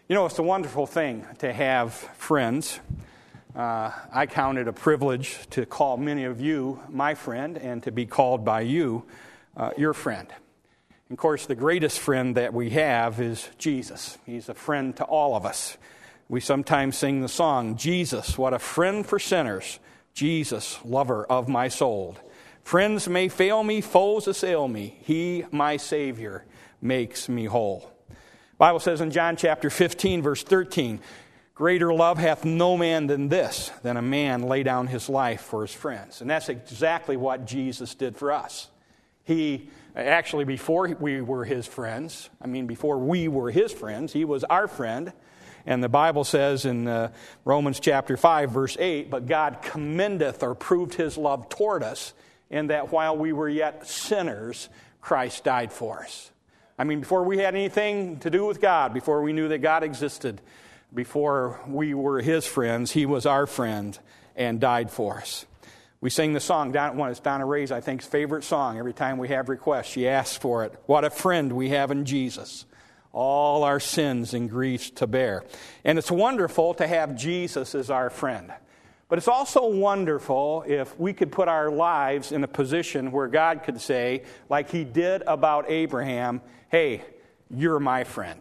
You know, it's a wonderful thing to have friends. I count it a privilege to call many of you my friend and to be called by you your friend. Of course, the greatest friend that we have is Jesus. He's a friend to all of us. We sometimes sing the song, Jesus, what a friend for sinners. Jesus, lover of my soul. Friends may fail me, foes assail me. He, my Savior, makes me whole. The Bible says in John chapter 15, verse 13, greater love hath no man than this, than a man lay down his life for his friends. And that's exactly what Jesus did for us. He, actually before we were his friends, before we were his friends, he was our friend. And the Bible says in Romans chapter 5, verse 8, but God commendeth or proved his love toward us in that while we were yet sinners, Christ died for us. Before we had anything to do with God, before we knew that God existed, before we were his friends, he was our friend and died for us. We sing the song, it's Donna Ray's, I think, favorite song. Every time we have requests, she asks for it. What a friend we have in Jesus. All our sins and griefs to bear. And it's wonderful to have Jesus as our friend. But it's also wonderful if we could put our lives in a position where God could say, like he did about Abraham, hey, you're my friend.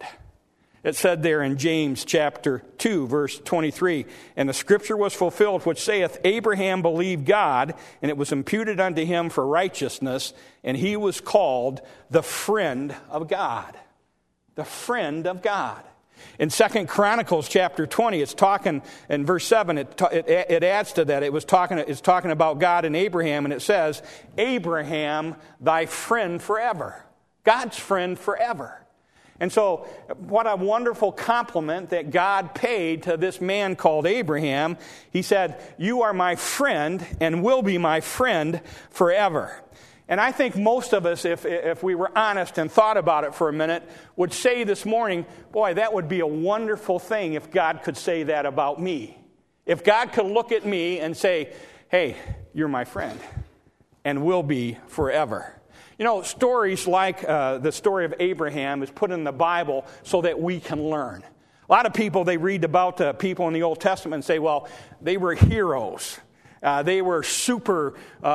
It said there in James chapter 2, verse 23, and the scripture was fulfilled, which saith, Abraham believed God, and it was imputed unto him for righteousness, and he was called the friend of God. The friend of God. In 2 Chronicles chapter 20, it's talking, in verse 7, it adds to that. It's talking about God and Abraham, and it says, Abraham, thy friend forever. God's friend forever. And so, what a wonderful compliment that God paid to this man called Abraham. He said, you are my friend and will be my friend forever. And I think most of us, if we were honest and thought about it for a minute, would say this morning, boy, that would be a wonderful thing if God could say that about me. If God could look at me and say, hey, you're my friend and will be forever. You know, stories like the story of Abraham is put in the Bible so that we can learn. A lot of people, they read about people in the Old Testament and say, well, they were heroes. They were super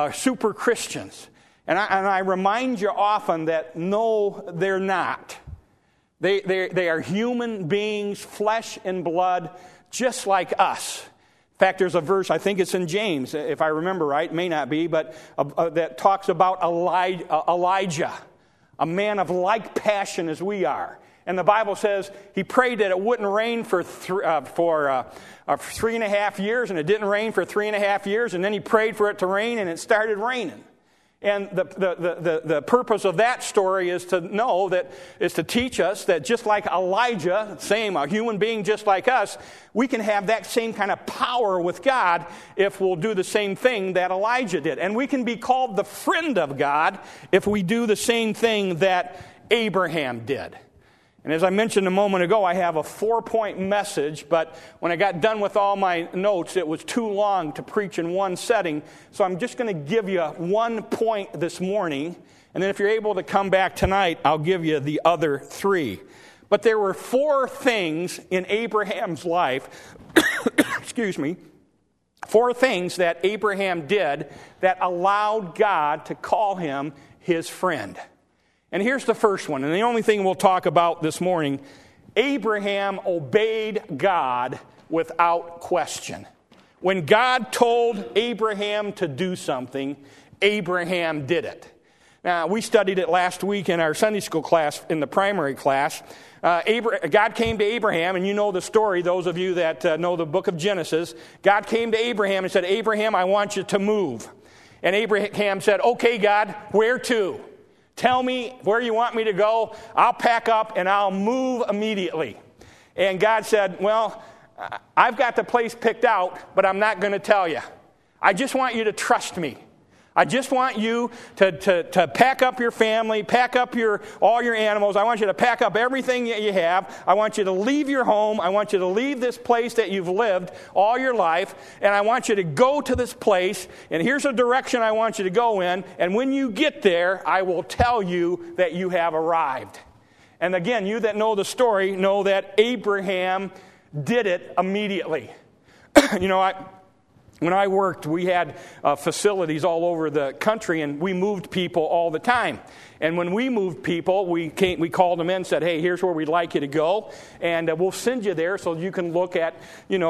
Christians. And I remind you often that no, they're not. They are human beings, flesh and blood, just like us. In fact, there's a verse, I think it's in James, if I remember right, may not be, but that talks about Elijah, a man of like passion as we are. And the Bible says he prayed that it wouldn't rain for 3.5 years, and it didn't rain for 3.5 years, and then he prayed for it to rain, and it started raining. And the purpose of that story is to teach us that just like Elijah, a human being just like us, we can have that same kind of power with God if we'll do the same thing that Elijah did. And we can be called the friend of God if we do the same thing that Abraham did. And as I mentioned a moment ago, I have a 4-point message, but when I got done with all my notes, it was too long to preach in one setting. So I'm just going to give you 1 point this morning, and then if you're able to come back tonight, I'll give you the other 3. But there were 4 things in Abraham's life, 4 things that Abraham did that allowed God to call him his friend. And here's the first one, and the only thing we'll talk about this morning. Abraham obeyed God without question. When God told Abraham to do something, Abraham did it. Now, we studied it last week in our Sunday school class, in the primary class. God came to Abraham, and you know the story, those of you that know the book of Genesis. God came to Abraham and said, Abraham, I want you to move. And Abraham said, okay, God, where to? Tell me where you want me to go. I'll pack up and I'll move immediately. And God said, well, I've got the place picked out, but I'm not going to tell you. I just want you to trust me. I just want you to pack up your family, pack up all your animals. I want you to pack up everything that you have. I want you to leave your home. I want you to leave this place that you've lived all your life. And I want you to go to this place. And here's a direction I want you to go in. And when you get there, I will tell you that you have arrived. And again, you that know the story know that Abraham did it immediately. When I worked, we had facilities all over the country, and we moved people all the time. And when we moved people, we called them in and said, hey, here's where we'd like you to go, and we'll send you there so you can look at,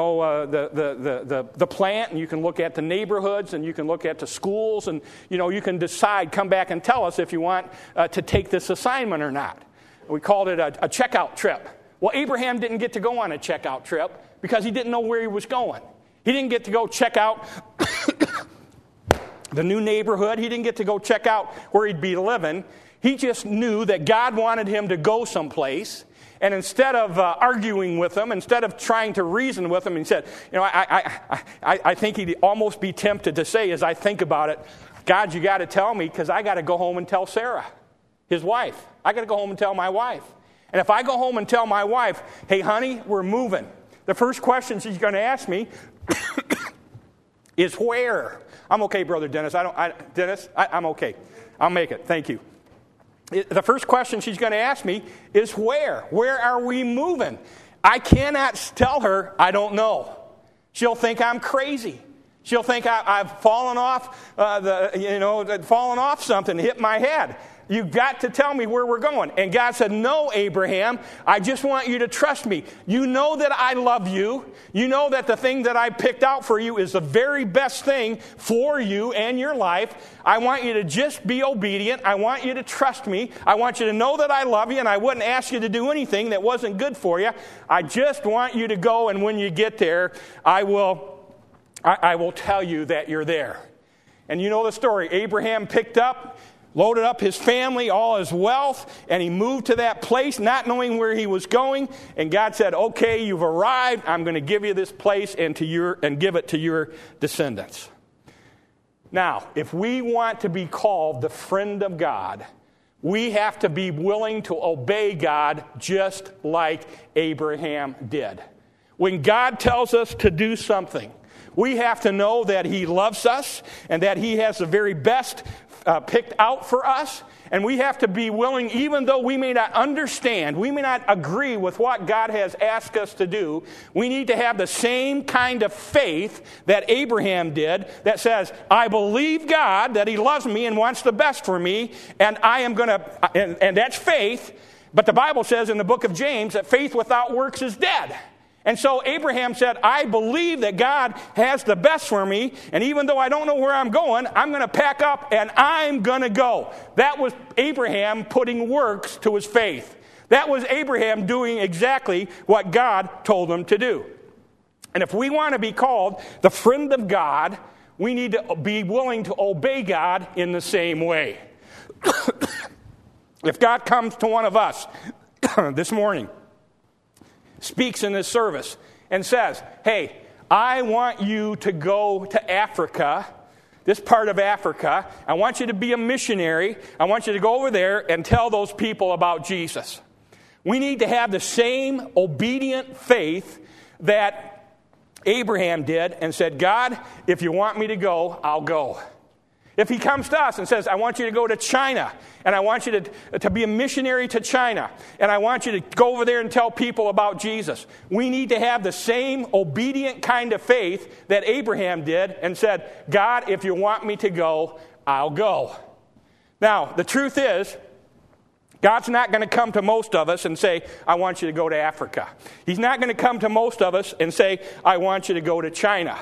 the plant, and you can look at the neighborhoods, and you can look at the schools, and, you can decide, come back and tell us if you want to take this assignment or not. We called it a checkout trip. Well, Abraham didn't get to go on a checkout trip because he didn't know where he was going. He didn't get to go check out the new neighborhood. He didn't get to go check out where he'd be living. He just knew that God wanted him to go someplace. And instead of arguing with him, instead of trying to reason with him, he said, I think he'd almost be tempted to say, as I think about it, God, you got to tell me, because I got to go home and tell Sarah, his wife. I got to go home and tell my wife. And if I go home and tell my wife, hey, honey, we're moving, the first question she's going to ask me is where? I'm okay, Brother Dennis. I'm okay. I'll make it. Thank you. The first question she's going to ask me is where? Where are we moving? I cannot tell her I don't know. She'll think I'm crazy. She'll think I've fallen off fallen off something, hit my head. You've got to tell me where we're going. And God said, no, Abraham, I just want you to trust me. You know that I love you. You know that the thing that I picked out for you is the very best thing for you and your life. I want you to just be obedient. I want you to trust me. I want you to know that I love you, and I wouldn't ask you to do anything that wasn't good for you. I just want you to go, and when you get there, I will tell you that you're there. And you know the story. Abraham loaded up his family, all his wealth, and he moved to that place not knowing where he was going. And God said, okay, you've arrived. I'm going to give you this place and give it to your descendants. Now, if we want to be called the friend of God, we have to be willing to obey God just like Abraham did. When God tells us to do something, we have to know that he loves us and that he has the very best picked out for us. And we have to be willing, even though we may not understand, we may not agree with what God has asked us to do, we need to have the same kind of faith that Abraham did that says, I believe God that he loves me and wants the best for me, and I am going to, and that's faith. But the Bible says in the book of James that faith without works is dead. And so Abraham said, I believe that God has the best for me, and even though I don't know where I'm going, I'm going to pack up and I'm going to go. That was Abraham putting works to his faith. That was Abraham doing exactly what God told him to do. And if we want to be called the friend of God, we need to be willing to obey God in the same way. If God comes to one of us this morning, speaks in this service and says, hey, I want you to go to Africa, this part of Africa. I want you to be a missionary. I want you to go over there and tell those people about Jesus. We need to have the same obedient faith that Abraham did and said, God, if you want me to go, I'll go. If he comes to us and says, I want you to go to China, and I want you to be a missionary to China, and I want you to go over there and tell people about Jesus, we need to have the same obedient kind of faith that Abraham did and said, God, if you want me to go, I'll go. Now, the truth is, God's not going to come to most of us and say, I want you to go to Africa. He's not going to come to most of us and say, I want you to go to China.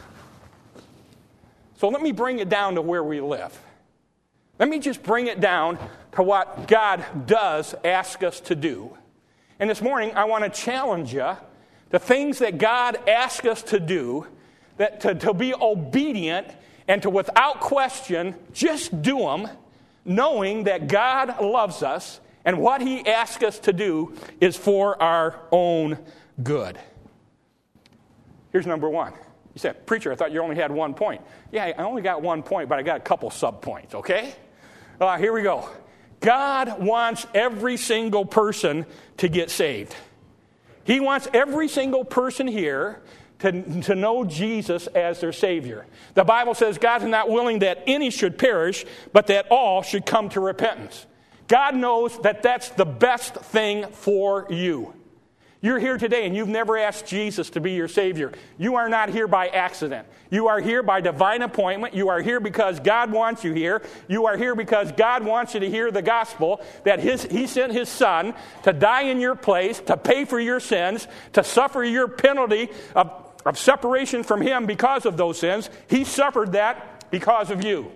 So let me bring it down to where we live. Let me just bring it down to what God does ask us to do. And this morning, I want to challenge you, the things that God asks us to do, that to be obedient and to, without question, just do them, knowing that God loves us and what he asks us to do is for our own good. Here's number one. You said, preacher, I thought you only had 1 point. Yeah, I only got 1 point, but I got a couple sub-points, okay? Here we go. God wants every single person to get saved. He wants every single person here to know Jesus as their Savior. The Bible says God is not willing that any should perish, but that all should come to repentance. God knows that that's the best thing for you. You're here today and you've never asked Jesus to be your Savior. You are not here by accident. You are here by divine appointment. You are here because God wants you here. You are here because God wants you to hear the gospel that He sent His Son to die in your place, to pay for your sins, to suffer your penalty of separation from Him because of those sins. He suffered that because of you.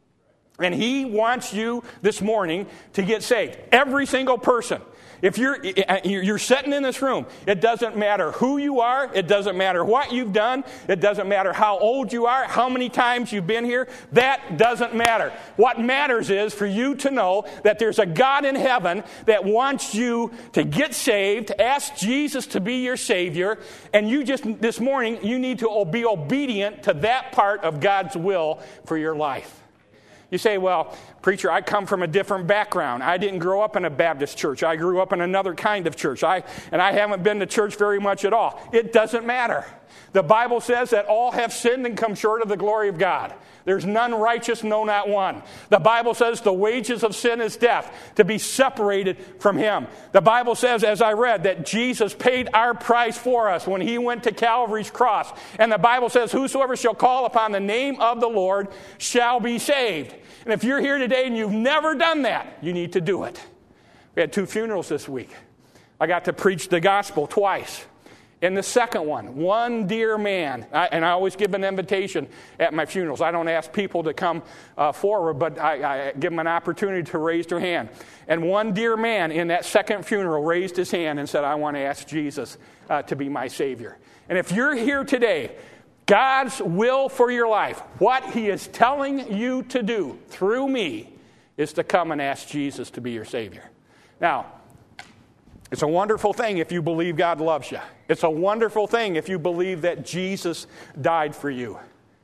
And He wants you this morning to get saved. Every single person. If you're sitting in this room, it doesn't matter who you are, it doesn't matter what you've done, it doesn't matter how old you are, how many times you've been here, that doesn't matter. What matters is for you to know that there's a God in heaven that wants you to get saved, ask Jesus to be your Savior, and you just, this morning, you need to be obedient to that part of God's will for your life. You say, well, preacher, I come from a different background. I didn't grow up in a Baptist church. I grew up in another kind of church. I haven't been to church very much at all. It doesn't matter. The Bible says that all have sinned and come short of the glory of God. There's none righteous, no, not one. The Bible says the wages of sin is death, to be separated from Him. The Bible says, as I read, that Jesus paid our price for us when He went to Calvary's cross. And the Bible says, whosoever shall call upon the name of the Lord shall be saved. And if you're here today and you've never done that, you need to do it. We had 2 funerals this week. I got to preach the gospel twice. In the second one dear man, and I always give an invitation at my funerals. I don't ask people to come forward, but I give them an opportunity to raise their hand. And one dear man in that second funeral raised his hand and said, I want to ask Jesus to be my Savior. And if you're here today, God's will for your life, what He is telling you to do through me, is to come and ask Jesus to be your Savior. Now, it's a wonderful thing if you believe God loves you. It's a wonderful thing if you believe that Jesus died for you.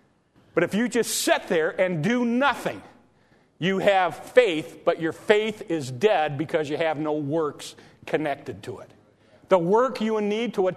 But if you just sit there and do nothing, you have faith, but your faith is dead because you have no works connected to it. The work you need to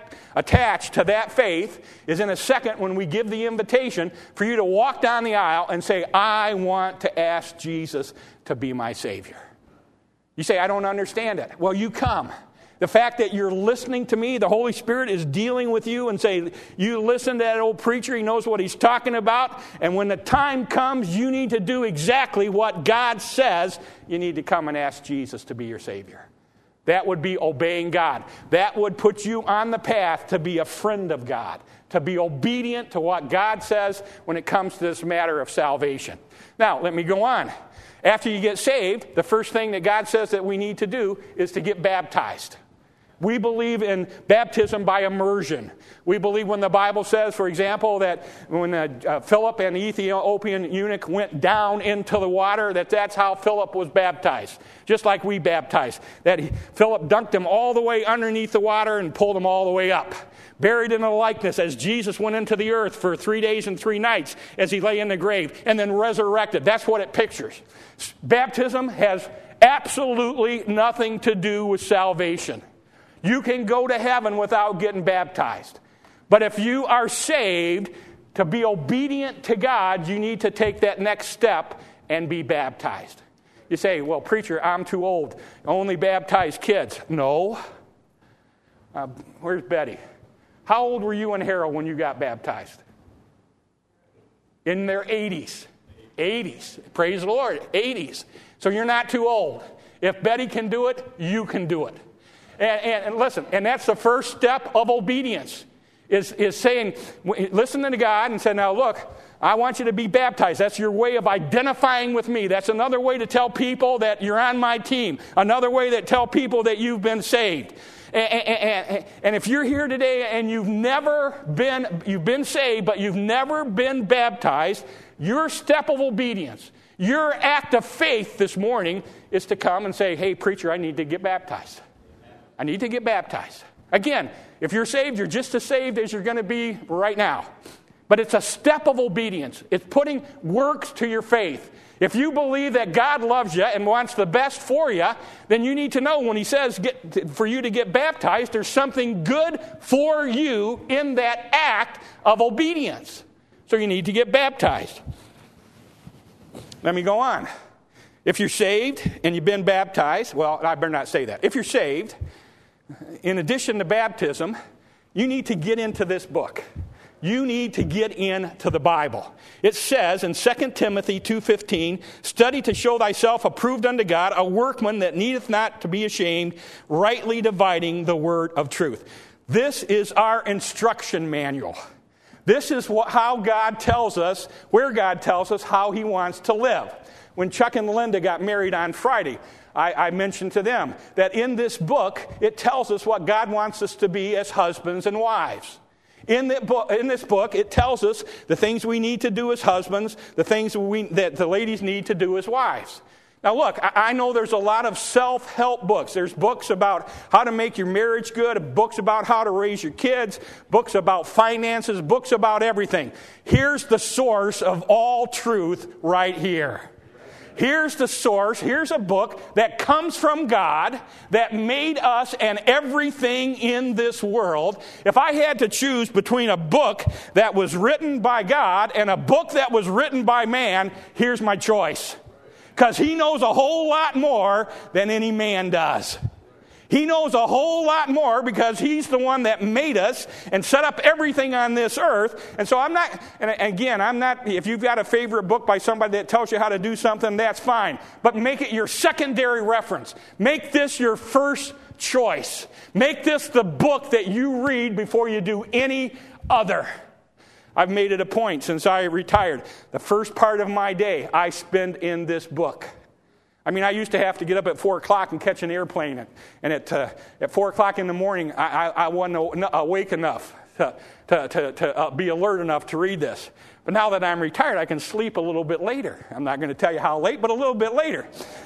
attach to that faith is in a second when we give the invitation for you to walk down the aisle and say, I want to ask Jesus to be my Savior. You say, I don't understand it. Well, you come. The fact that you're listening to me, the Holy Spirit is dealing with you and say, you listen to that old preacher, he knows what he's talking about, and when the time comes, you need to do exactly what God says. You need to come and ask Jesus to be your Savior. That would be obeying God. That would put you on the path to be a friend of God, to be obedient to what God says when it comes to this matter of salvation. Now, let me go on. After you get saved, the first thing that God says that we need to do is to get baptized. We believe in baptism by immersion. We believe when the Bible says, for example, that when Philip and the Ethiopian eunuch went down into the water, that's how Philip was baptized. Just like we baptize. That Philip dunked him all the way underneath the water and pulled him all the way up. Buried in a likeness as Jesus went into the earth for 3 days and 3 nights as He lay in the grave, and then resurrected. That's what it pictures. Baptism has absolutely nothing to do with salvation. You can go to heaven without getting baptized. But if you are saved, to be obedient to God, you need to take that next step and be baptized. You say, well, preacher, I'm too old. Only baptize kids. No. Where's Betty? How old were you and Harold when you got baptized? In their 80s. 80s. Praise the Lord. 80s. So you're not too old. If Betty can do it, you can do it. And listen, and that's the first step of obedience, is saying, listening to God and saying, now look, I want you to be baptized. That's your way of identifying with me. That's another way to tell people that you're on my team. Another way to tell people that you've been saved. And if you're here today and you've been saved, but you've never been baptized, your step of obedience, your act of faith this morning is to come and say, hey, preacher, I need to get baptized. I need to get baptized. Again, if you're saved, you're just as saved as you're going to be right now. But it's a step of obedience. It's putting works to your faith. If you believe that God loves you and wants the best for you, then you need to know when He says for you to get baptized, there's something good for you in that act of obedience. So you need to get baptized. Let me go on. If you're saved and you've been baptized, well, I better not say that. If you're saved, in addition to baptism, you need to get into this book. You need to get into the Bible. It says in 2 Timothy 2:15, study to show thyself approved unto God, a workman that needeth not to be ashamed, rightly dividing the word of truth. This is our instruction manual. This is how God tells us, where God tells us how he wants to live. When Chuck and Linda got married on Friday, I mentioned to them that in this book, it tells us what God wants us to be as husbands and wives. In this book, it tells us the things we need to do as husbands, the things that the ladies need to do as wives. Now look, I know there's a lot of self-help books. There's books about how to make your marriage good, books about how to raise your kids, books about finances, books about everything. Here's the source of all truth right here. Here's the source. Here's a book that comes from God that made us and everything in this world. If I had to choose between a book that was written by God and a book that was written by man, here's my choice. Because he knows a whole lot more than any man does. He knows a whole lot more because he's the one that made us and set up everything on this earth. And so I'm not, if you've got a favorite book by somebody that tells you how to do something, that's fine. But make it your secondary reference. Make this your first choice. Make this the book that you read before you do any other. I've made it a point since I retired. The first part of my day I spend in this book. I mean, I used to have to get up at 4 o'clock and catch an airplane. And at 4 o'clock in the morning, I wasn't awake enough to be alert enough to read this. But now that I'm retired, I can sleep a little bit later. I'm not going to tell you how late, but a little bit later.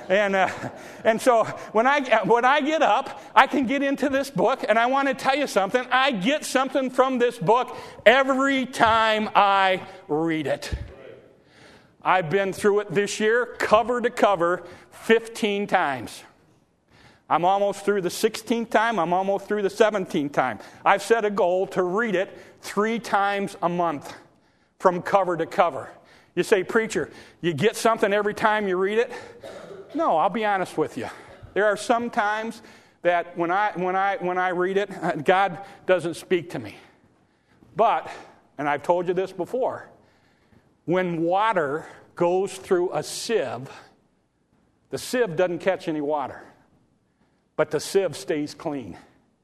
And so when I get up, I can get into this book. And I want to tell you something. I get something from this book every time I read it. I've been through it this year, cover to cover, 15 times. I'm almost through the 16th time. I'm almost through the 17th time. I've set a goal to read it 3 times a month from cover to cover. You say, preacher, you get something every time you read it? No, I'll be honest with you. There are some times that when I read it, God doesn't speak to me. But, and I've told you this before, when water goes through a sieve, the sieve doesn't catch any water, but the sieve stays clean.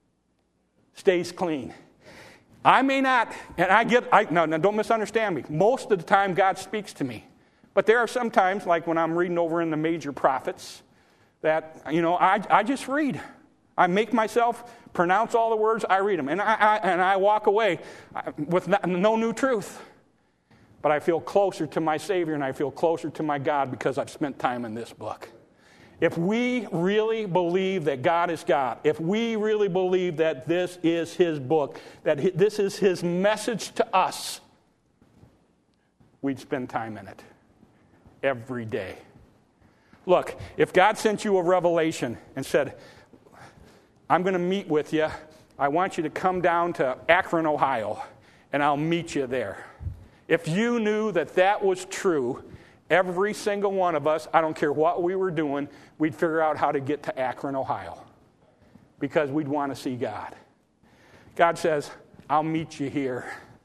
Stays clean. I may not, and no, don't misunderstand me. Most of the time God speaks to me. But there are some times, like when I'm reading over in the major prophets, that, I just read. I make myself pronounce all the words, I read them. And I walk away with no new truth. But I feel closer to my Savior and I feel closer to my God because I've spent time in this book. If we really believe that God is God, if we really believe that this is His book, that this is His message to us, we'd spend time in it every day. Look, if God sent you a revelation and said, I'm going to meet with you, I want you to come down to Akron, Ohio, and I'll meet you there. If you knew that that was true, every single one of us, I don't care what we were doing, we'd figure out how to get to Akron, Ohio, because we'd want to see God. God says, I'll meet you here.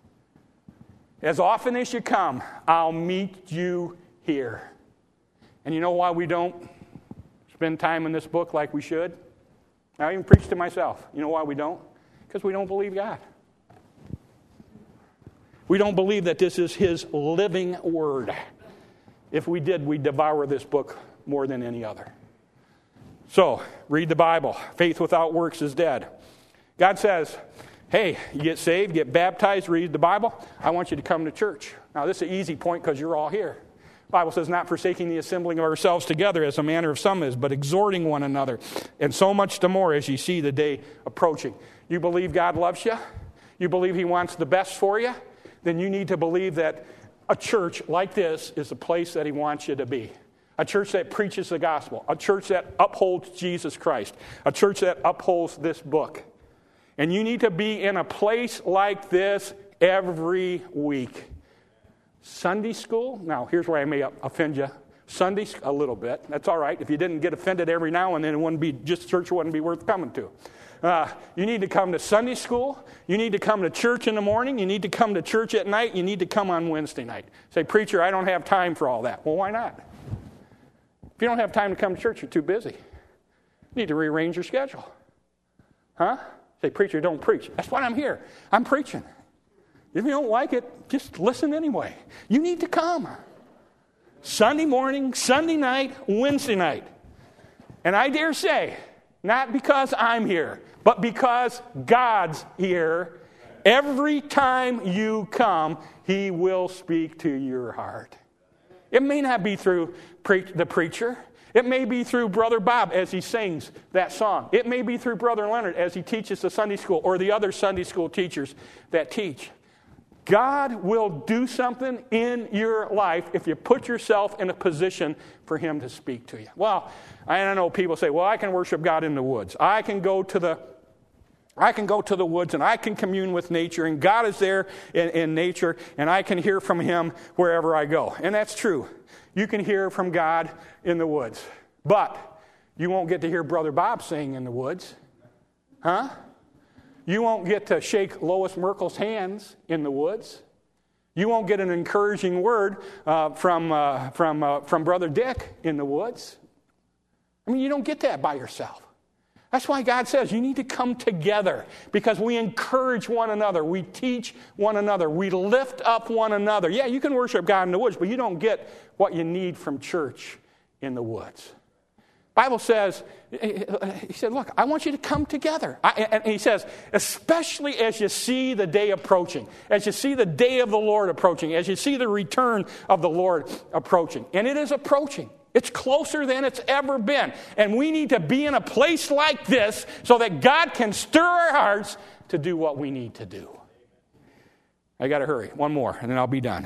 As often as you come, I'll meet you here. And you know why we don't spend time in this book like we should? I even preach to myself. You know why we don't? Because we don't believe God. We don't believe that this is His living word. If we did, we'd devour this book more than any other. So, read the Bible. Faith without works is dead. God says, hey, you get saved, get baptized, read the Bible. I want you to come to church. Now, this is an easy point because you're all here. The Bible says, not forsaking the assembling of ourselves together as the manner of some is, but exhorting one another. And so much the more as you see the day approaching. You believe God loves you? You believe He wants the best for you? Then you need to believe that a church like this is the place that He wants you to be. A church that preaches the gospel. A church that upholds Jesus Christ. A church that upholds this book. And you need to be in a place like this every week. Sunday school? Now, here's where I may offend you. Sunday, a little bit. That's all right. If you didn't get offended every now and then, church wouldn't be worth coming to. You need to come to Sunday school. You need to come to church in the morning. You need to come to church at night. You need to come on Wednesday night. Say, preacher, I don't have time for all that. Well, why not? If you don't have time to come to church, you're too busy. You need to rearrange your schedule. Huh? Say, preacher, don't preach. That's why I'm here. I'm preaching. If you don't like it, just listen anyway. You need to come. Sunday morning, Sunday night, Wednesday night. And I dare say, not because I'm here, but because God's here, every time you come, He will speak to your heart. It may not be through the preacher. It may be through Brother Bob as he sings that song. It may be through Brother Leonard as he teaches the Sunday school, or the other Sunday school teachers that teach. God will do something in your life if you put yourself in a position for Him to speak to you. Well, I don't know, people say, well, I can worship God in the woods. I can go to the woods and I can commune with nature, and God is there in nature, and I can hear from Him wherever I go. And that's true. You can hear from God in the woods. But you won't get to hear Brother Bob sing in the woods. Huh? You won't get to shake Lois Merkel's hands in the woods. You won't get an encouraging word from Brother Dick in the woods. I mean, you don't get that by yourself. That's why God says you need to come together, because we encourage one another. We teach one another. We lift up one another. Yeah, you can worship God in the woods, but you don't get what you need from church in the woods. Bible says, He said, look, I want you to come together. And He says, especially as you see the day approaching, as you see the day of the Lord approaching, as you see the return of the Lord approaching. And it is approaching. It's closer than it's ever been. And we need to be in a place like this so that God can stir our hearts to do what we need to do. I got to hurry. One more, and then I'll be done.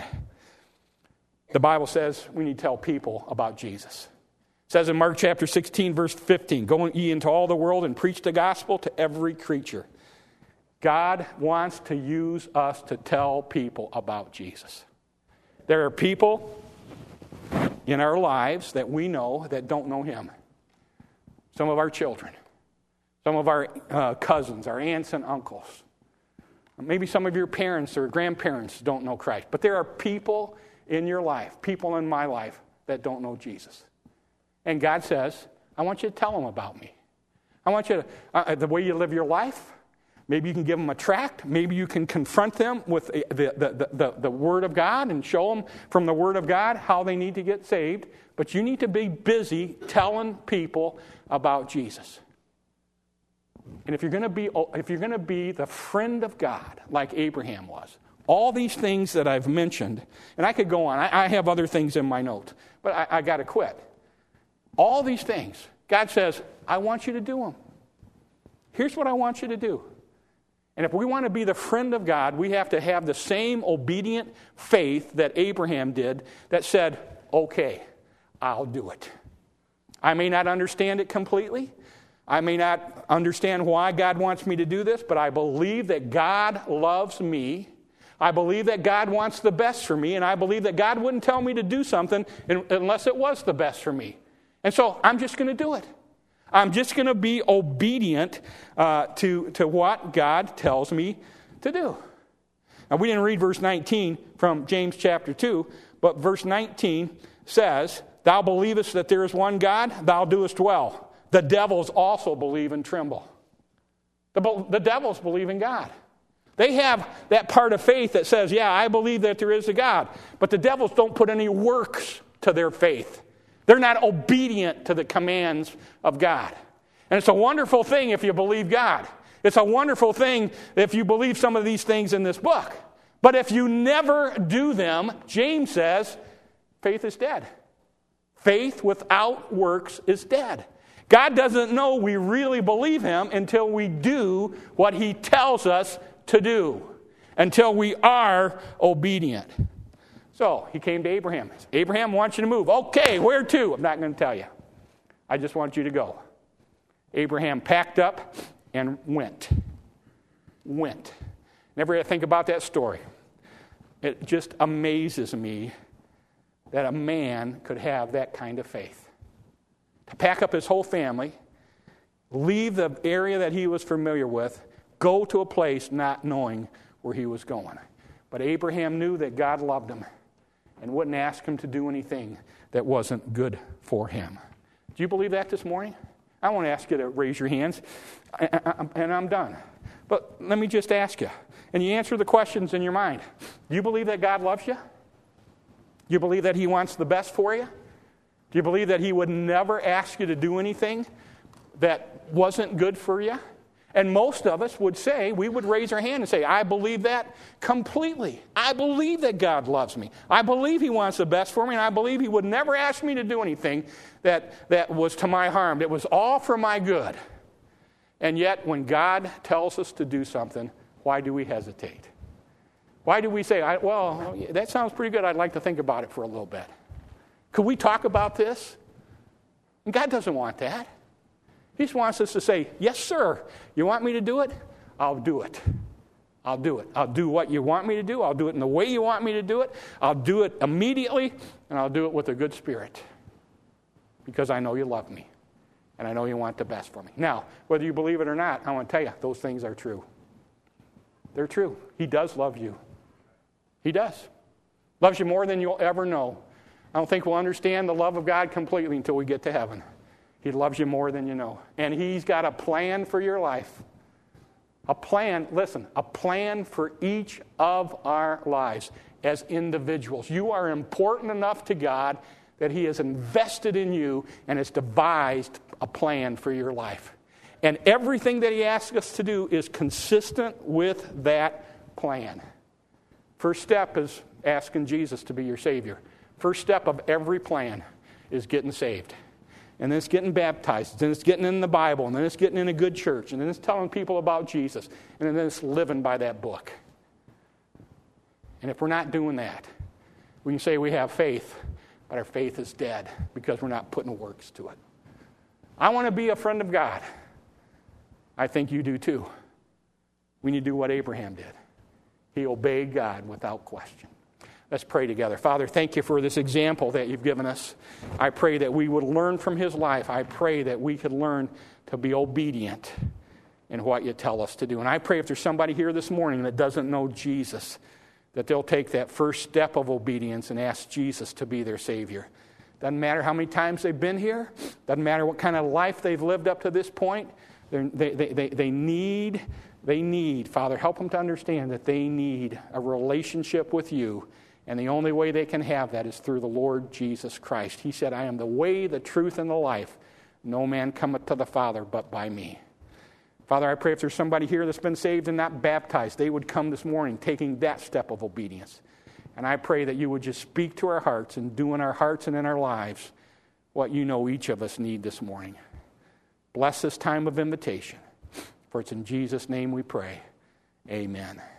The Bible says we need to tell people about Jesus. It says in Mark chapter 16, verse 15, go ye into all the world and preach the gospel to every creature. God wants to use us to tell people about Jesus. There are people in our lives that we know that don't know Him. Some of our children, some of our cousins, our aunts and uncles. Maybe some of your parents or grandparents don't know Christ. But there are people in your life, people in my life, that don't know Jesus. And God says, I want you to tell them about me. I want you to, the way you live your life, maybe you can give them a tract. Maybe you can confront them with the Word of God and show them from the Word of God how they need to get saved. But you need to be busy telling people about Jesus. And if you're going to be the friend of God like Abraham was, all these things that I've mentioned, and I could go on. I have other things in my notes, but I got to quit. All these things, God says, I want you to do them. Here's what I want you to do. And if we want to be the friend of God, we have to have the same obedient faith that Abraham did that said, okay, I'll do it. I may not understand it completely. I may not understand why God wants me to do this, but I believe that God loves me. I believe that God wants the best for me, and I believe that God wouldn't tell me to do something unless it was the best for me. And so I'm just going to do it. I'm just going to be obedient to what God tells me to do. Now, we didn't read verse 19 from James chapter 2, but verse 19 says, thou believest that there is one God, thou doest well. The devils also believe and tremble. The devils believe in God. They have that part of faith that says, yeah, I believe that there is a God. But the devils don't put any works to their faith. They're not obedient to the commands of God. And it's a wonderful thing if you believe God. It's a wonderful thing if you believe some of these things in this book. But if you never do them, James says, faith is dead. Faith without works is dead. God doesn't know we really believe Him until we do what He tells us to do, until we are obedient. So he came to Abraham. Abraham wants you to move. Okay, where to? I'm not going to tell you. I just want you to go. Abraham packed up and went. Whenever I think about that story, it just amazes me that a man could have that kind of faith. To pack up his whole family, leave the area that he was familiar with, go to a place not knowing where he was going. But Abraham knew that God loved him and wouldn't ask him to do anything that wasn't good for him. Do you believe that this morning? I won't ask you to raise your hands, and I'm done. But let me just ask you, and you answer the questions in your mind. Do you believe that God loves you? Do you believe that he wants the best for you? Do you believe that he would never ask you to do anything that wasn't good for you? And most of us would say, we would raise our hand and say, I believe that completely. I believe that God loves me. I believe he wants the best for me, and I believe he would never ask me to do anything that was to my harm. It was all for my good. And yet, when God tells us to do something, why do we hesitate? Why do we say, well, that sounds pretty good. I'd like to think about it for a little bit. Could we talk about this? And God doesn't want that. He just wants us to say, yes, sir. You want me to do it? I'll do it. I'll do it. I'll do what you want me to do. I'll do it in the way you want me to do it. I'll do it immediately, and I'll do it with a good spirit because I know you love me, and I know you want the best for me. Now, whether you believe it or not, I want to tell you, those things are true. They're true. He does love you. He does. Loves you more than you'll ever know. I don't think we'll understand the love of God completely until we get to heaven. He loves you more than you know. And he's got a plan for your life. A plan, listen, a plan for each of our lives as individuals. You are important enough to God that he has invested in you and has devised a plan for your life. And everything that he asks us to do is consistent with that plan. First step is asking Jesus to be your Savior. First step of every plan is getting saved. And then it's getting baptized. Then it's getting in the Bible. And then it's getting in a good church. And then it's telling people about Jesus. And then it's living by that book. And if we're not doing that, we can say we have faith, but our faith is dead because we're not putting works to it. I want to be a friend of God. I think you do too. We need to do what Abraham did. He obeyed God without question. Let's pray together. Father, thank you for this example that you've given us. I pray that we would learn from his life. I pray that we could learn to be obedient in what you tell us to do. And I pray if there's somebody here this morning that doesn't know Jesus, that they'll take that first step of obedience and ask Jesus to be their Savior. Doesn't matter how many times they've been here. Doesn't matter what kind of life they've lived up to this point. They need, Father, help them to understand that they need a relationship with you. And the only way they can have that is through the Lord Jesus Christ. He said, I am the way, the truth, and the life. No man cometh to the Father but by me. Father, I pray if there's somebody here that's been saved and not baptized, they would come this morning taking that step of obedience. And I pray that you would just speak to our hearts and do in our hearts and in our lives what you know each of us need this morning. Bless this time of invitation. For it's in Jesus' name we pray. Amen.